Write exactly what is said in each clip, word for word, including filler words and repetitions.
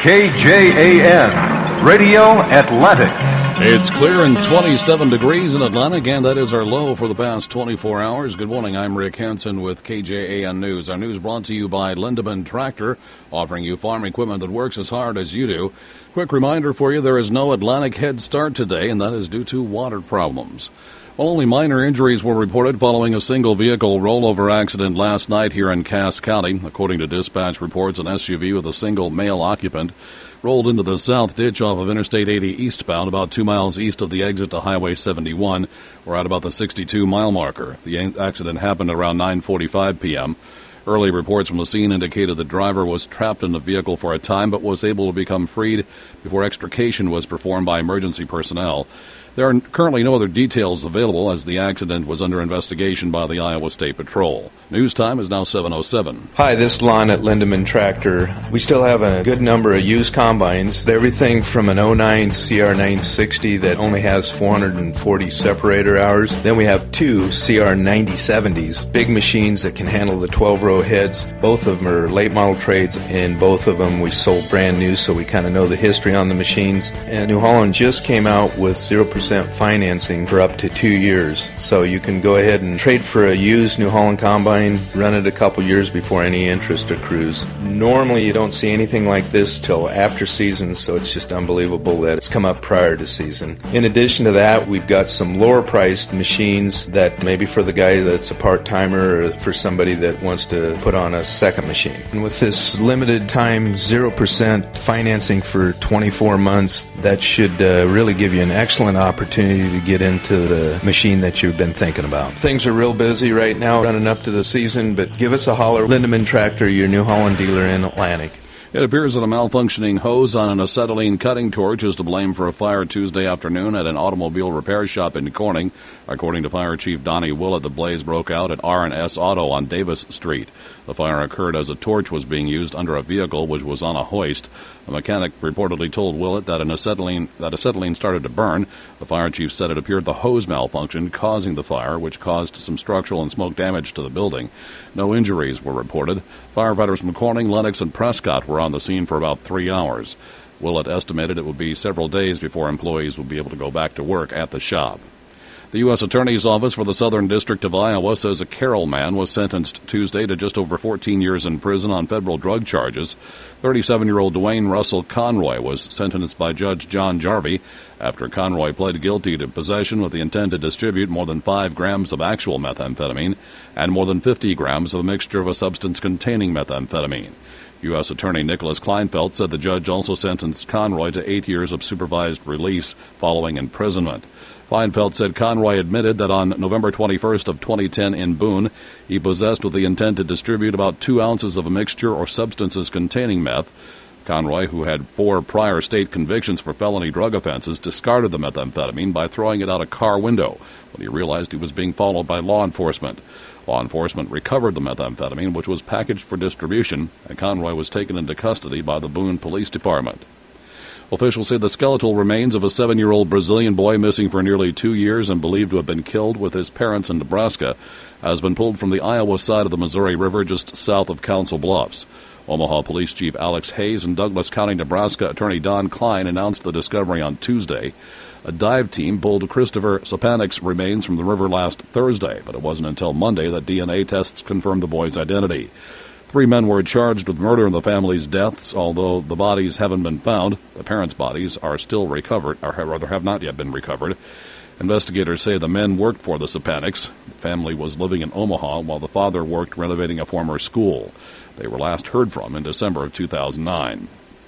K J A N, Radio Atlantic. It's clear and twenty-seven degrees in Atlantic, and that is our low for the past twenty-four hours. Good morning, I'm Rick Hansen with K J A N News. Our news brought to you by Lindeman Tractor, offering you farm equipment that works as hard as you do. Quick reminder for you, there is no Atlantic Head Start today, and that is due to water problems. Well, only minor injuries were reported following a single vehicle rollover accident last night here in Cass County. According to dispatch reports, an S U V with a single male occupant rolled into the south ditch off of Interstate eighty eastbound, about two miles east of the exit to Highway seventy-one. We're at about the sixty-two mile marker. The accident happened around nine forty-five p.m. Early reports from the scene indicated the driver was trapped in the vehicle for a time but was able to become freed before extrication was performed by emergency personnel. There are currently no other details available as the accident was under investigation by the Iowa State Patrol. News time is now seven oh seven. Hi, this is Lon at Lindeman Tractor. We still have a good number of used combines. Everything from an oh nine C R nine sixty that only has four hundred forty separator hours. Then we have two C R ninety seventies, big machines that can handle the twelve row heads. Both of them are late model trades, and both of them we sold brand new, so we kind of know the history on the machines. And New Holland just came out with zero percent financing for up to two years. So you can go ahead and trade for a used New Holland combine, run it a couple years before any interest accrues. Normally you don't see anything like this till after season, so it's just unbelievable that it's come up prior to season. In addition to that, we've got some lower priced machines that maybe for the guy that's a part-timer or for somebody that wants to put on a second machine. And with this limited time zero percent financing for twenty-four months, that should uh, really give you an excellent opportunity opportunity to get into the machine that you've been thinking about. Things are real busy right now running up to the season, but give us a holler. Lindeman Tractor, your New Holland dealer in Atlantic. It appears that a malfunctioning hose on an acetylene cutting torch is to blame for a fire Tuesday afternoon at an automobile repair shop in Corning. According to Fire Chief Donnie Willett, the blaze broke out at R and S Auto on Davis Street. The fire occurred as a torch was being used under a vehicle which was on a hoist. A mechanic reportedly told Willett that an acetylene that acetylene started to burn. The fire chief said it appeared the hose malfunctioned, causing the fire, which caused some structural and smoke damage to the building. No injuries were reported. Firefighters from Corning, Lenox, and Prescott were on the scene for about three hours. Willett estimated it would be several days before employees would be able to go back to work at the shop. The U S Attorney's Office for the Southern District of Iowa says a Carroll man was sentenced Tuesday to just over fourteen years in prison on federal drug charges. thirty-seven-year-old Dwayne Russell Conroy was sentenced by Judge John Jarvie after Conroy pled guilty to possession with the intent to distribute more than five grams of actual methamphetamine and more than fifty grams of a mixture of a substance containing methamphetamine. U S Attorney Nicholas Kleinfeld said the judge also sentenced Conroy to eight years of supervised release following imprisonment. Kleinfeld said Conroy admitted that on November twenty-first of twenty ten in Boone, he possessed with the intent to distribute about two ounces of a mixture or substances containing meth. Conroy, who had four prior state convictions for felony drug offenses, discarded the methamphetamine by throwing it out a car window when he realized he was being followed by law enforcement. Law enforcement recovered the methamphetamine, which was packaged for distribution, and Conroy was taken into custody by the Boone Police Department. Officials say the skeletal remains of a seven-year-old Brazilian boy missing for nearly two years and believed to have been killed with his parents in Nebraska has been pulled from the Iowa side of the Missouri River just south of Council Bluffs. Omaha Police Chief Alex Hayes and Douglas County, Nebraska Attorney Don Klein announced the discovery on Tuesday. A dive team pulled Christopher Sopanik's remains from the river last Thursday, but it wasn't until Monday that D N A tests confirmed the boy's identity. Three men were charged with murder in the family's deaths, although the bodies haven't been found. The parents' bodies are still recovered, or rather have not yet been recovered. Investigators say the men worked for the Sopanics. The family was living in Omaha while the father worked renovating a former school. They were last heard from in December of two thousand nine.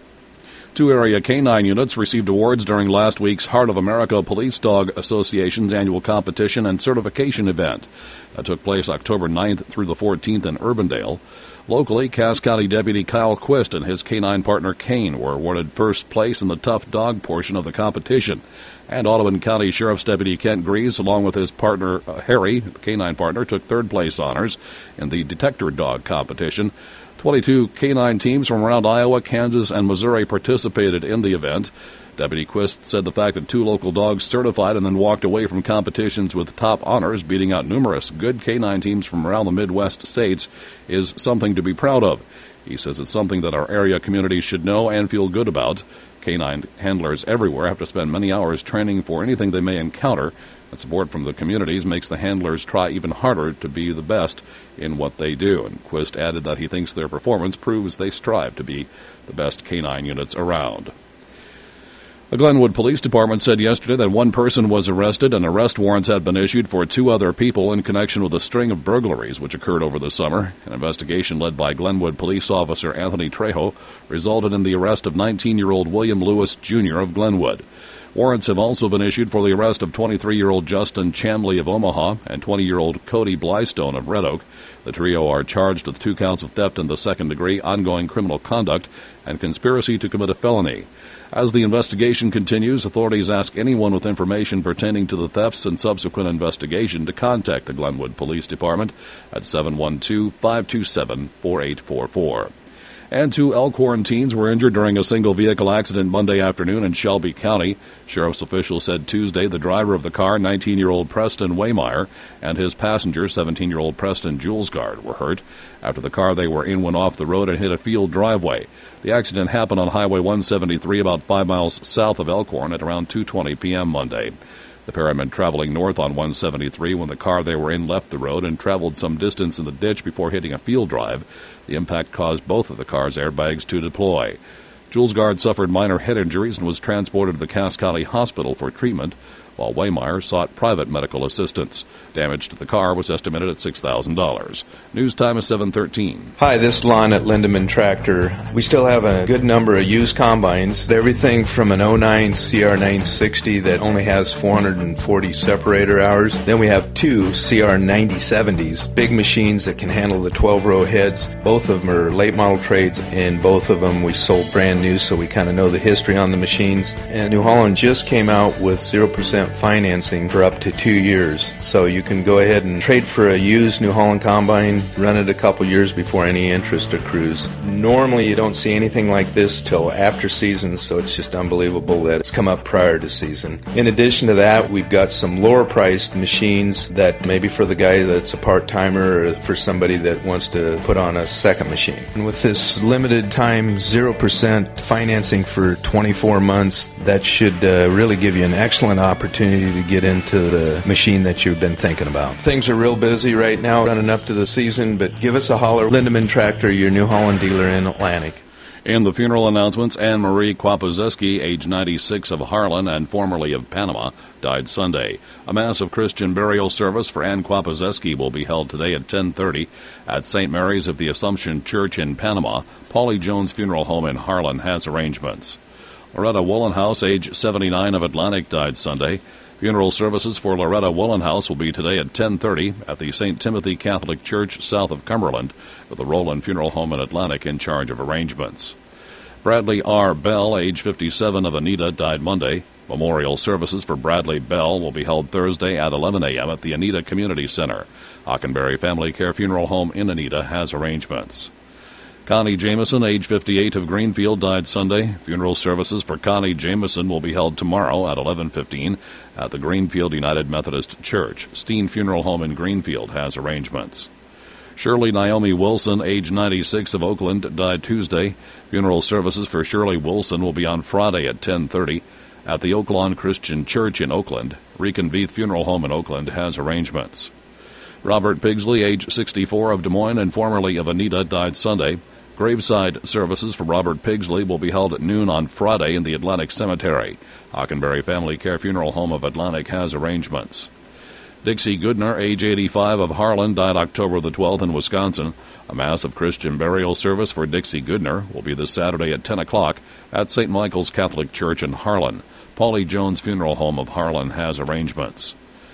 Two area canine units received awards during last week's Heart of America Police Dog Association's annual competition and certification event. That took place October ninth through the fourteenth in Urbandale. Locally, Cass County Deputy Kyle Quist and his canine partner Kane were awarded first place in the tough dog portion of the competition. And Audubon County Sheriff's Deputy Kent Grease, along with his partner uh, Harry, the canine partner, took third place honors in the detector dog competition. twenty-two canine teams from around Iowa, Kansas, and Missouri participated in the event. Deputy Quist said the fact that two local dogs certified and then walked away from competitions with top honors, beating out numerous good canine teams from around the Midwest states, is something to be proud of. He says it's something that our area communities should know and feel good about. Canine handlers everywhere have to spend many hours training for anything they may encounter, and support from the communities makes the handlers try even harder to be the best in what they do. And Quist added that he thinks their performance proves they strive to be the best canine units around. The Glenwood Police Department said yesterday that one person was arrested and arrest warrants had been issued for two other people in connection with a string of burglaries which occurred over the summer. An investigation led by Glenwood Police Officer Anthony Trejo resulted in the arrest of nineteen-year-old William Lewis, Junior of Glenwood. Warrants have also been issued for the arrest of twenty-three-year-old Justin Chamley of Omaha and twenty-year-old Cody Blystone of Red Oak. The trio are charged with two counts of theft in the second degree, ongoing criminal conduct, and conspiracy to commit a felony. As the investigation continues, authorities ask anyone with information pertaining to the thefts and subsequent investigation to contact the Glenwood Police Department at seven one two, five two seven, four eight four four. And two Elkhorn teens were injured during a single-vehicle accident Monday afternoon in Shelby County. Sheriff's officials said Tuesday the driver of the car, nineteen-year-old Preston Waymeyer, and his passenger, seventeen-year-old Preston Julesgard, were hurt after the car they were in went off the road and hit a field driveway. The accident happened on Highway one seventy-three about five miles south of Elkhorn at around two twenty p.m. Monday. The pair had been traveling north on one seventy-three when the car they were in left the road and traveled some distance in the ditch before hitting a field drive. The impact caused both of the car's airbags to deploy. Julesgard suffered minor head injuries and was transported to the Cass County Hospital for treatment, while Waymeyer sought private medical assistance. Damage to the car was estimated at six thousand dollars. News time is seven thirteen. Hi, this is Lon at Lindemann Tractor. We still have a good number of used combines. Everything from an oh nine C R nine sixty that only has four hundred forty separator hours. Then we have two C R ninety seventies, big machines that can handle the twelve-row heads. Both of them are late model trades, and both of them we sold brand new, so we kind of know the history on the machines. And New Holland just came out with zero percent financing for up to two years. So you can go ahead and trade for a used New Holland combine, run it a couple years before any interest accrues. Normally you don't see anything like this till after season, so it's just unbelievable that it's come up prior to season. In addition to that, we've got some lower priced machines that maybe for the guy that's a part-timer or for somebody that wants to put on a second machine. And with this limited time zero percent financing for twenty-four months, that should uh, really give you an excellent opportunity to get into the machine that you've been thinking about. Things are real busy right now running up to the season, but give us a holler. Lindemann Tractor, your New Holland dealer in Atlantic. In the funeral announcements, Anne Marie Kwapozeski, age ninety-six, of Harlan and formerly of Panama, died Sunday. A mass of Christian burial service for Anne Kwapozeski will be held today at ten thirty at Saint Mary's of the Assumption Church in Panama. Paulie Jones Funeral Home in Harlan has arrangements. Loretta Woolenhouse, age seventy-nine, of Atlantic, died Sunday. Funeral services for Loretta Woolenhouse will be today at ten thirty at the Saint Timothy Catholic Church south of Cumberland, with the Roland Funeral Home in Atlantic in charge of arrangements. Bradley R. Bell, age fifty-seven, of Anita, died Monday. Memorial services for Bradley Bell will be held Thursday at eleven a.m. at the Anita Community Center. Hockenberry Family Care Funeral Home in Anita has arrangements. Connie Jameson, age fifty-eight, of Greenfield, died Sunday. Funeral services for Connie Jameson will be held tomorrow at eleven fifteen at the Greenfield United Methodist Church. Steen Funeral Home in Greenfield has arrangements. Shirley Naomi Wilson, age ninety-six, of Oakland, died Tuesday. Funeral services for Shirley Wilson will be on Friday at ten thirty at the Oaklawn Christian Church in Oakland. Reconveith Funeral Home in Oakland has arrangements. Robert Pigsley, age sixty-four, of Des Moines and formerly of Anita, died Sunday. Graveside services for Robert Pigsley will be held at noon on Friday in the Atlantic Cemetery. Hockenberry Family Care Funeral Home of Atlantic has arrangements. Dixie Goodner, age eighty-five, of Harlan, died October the twelfth in Wisconsin. A mass of Christian burial service for Dixie Goodner will be this Saturday at ten o'clock at Saint Michael's Catholic Church in Harlan. Paulie Jones Funeral Home of Harlan has arrangements.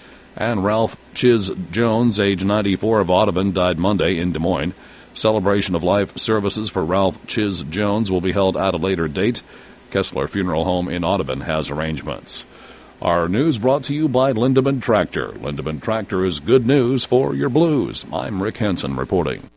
And Ralph Chiz Jones, age ninety-four, of Audubon, died Monday in Des Moines. Celebration of life services for Ralph Chiz Jones will be held at a later date. Kessler Funeral Home in Audubon has arrangements. Our news brought to you by Lindemann Tractor. Lindemann Tractor is good news for your blues. I'm Rick Henson reporting.